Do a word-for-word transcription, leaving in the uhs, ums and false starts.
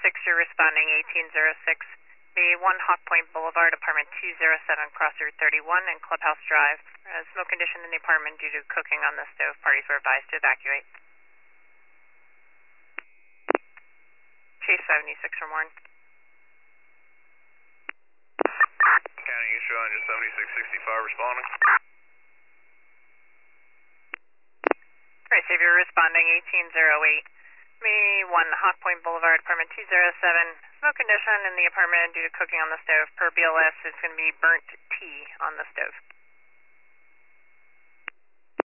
six, you're responding eighteen oh six, B one Hawk Point Boulevard, apartment two oh seven, cross Route thirty-one and Clubhouse Drive. Uh, smoke condition in the apartment due to cooking on the stove. Parties were advised to evacuate. Chase seventy-six from Warren. County East Ranger seventy-six sixty-five responding. Alright, so if you're responding eighteen oh eight, B one Hawk Point Boulevard, apartment two oh seven. Smoke condition in the apartment due to cooking on the stove. Per B L S, it's going to be burnt tea on the stove.